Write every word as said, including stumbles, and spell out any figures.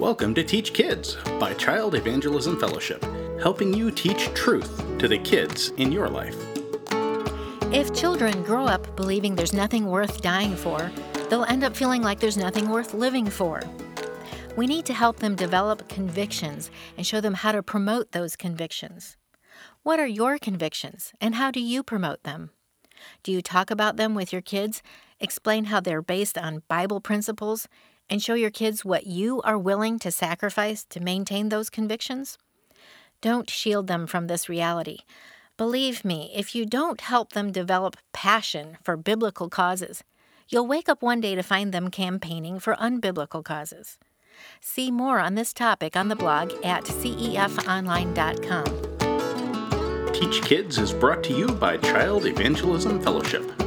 Welcome to Teach Kids by Child Evangelism Fellowship, helping you teach truth to the kids in your life. If children grow up believing there's nothing worth dying for, they'll end up feeling like there's nothing worth living for. We need to help them develop convictions and show them how to promote those convictions. What are your convictions, and how do you promote them? Do you talk about them with your kids, explain how they're based on Bible principles, and show your kids what you are willing to sacrifice to maintain those convictions? Don't shield them from this reality. Believe me, if you don't help them develop passion for biblical causes, you'll wake up one day to find them campaigning for unbiblical causes. See more on this topic on the blog at c e f online dot com. Teach Kids is brought to you by Child Evangelism Fellowship.